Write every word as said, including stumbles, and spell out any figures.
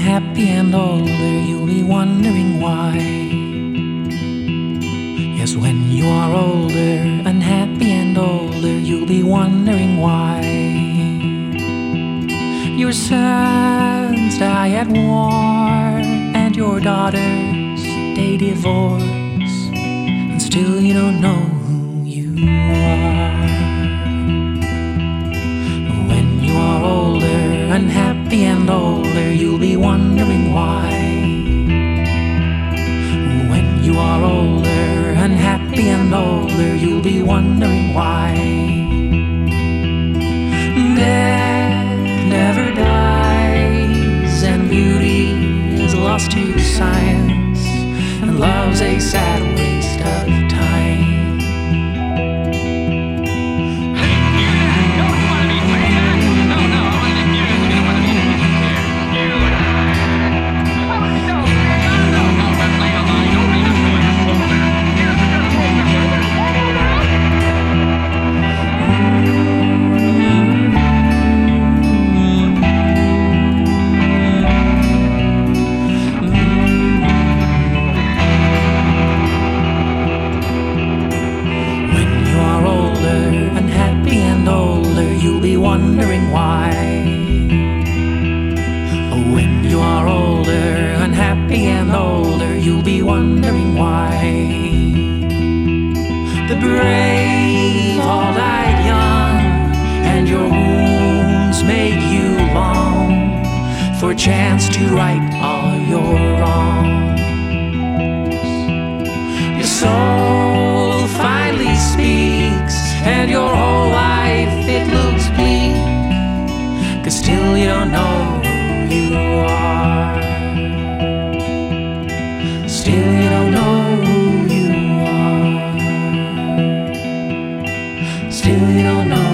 unhappy and older, you'll be wondering why. Yes, when you are older, unhappy and older, you'll be wondering why. Your sons die at war, and your daughters, they divorce, and still you don't know who you are. When you are older, unhappy and older, you'll be wondering why. When you are older, unhappy and older, you'll be wondering why. Death never dies, and beauty is lost to science, and love's a sad waste of time. You'll be wondering why. When you are older, unhappy and older, you'll be wondering why. The brave all died young, and your wounds made you long for a chance to right all your wrongs. Your soul finally speaks, and your whole life it looks bleak, 'cause still you don't know who you are. Still you don't know who you are. Still you don't know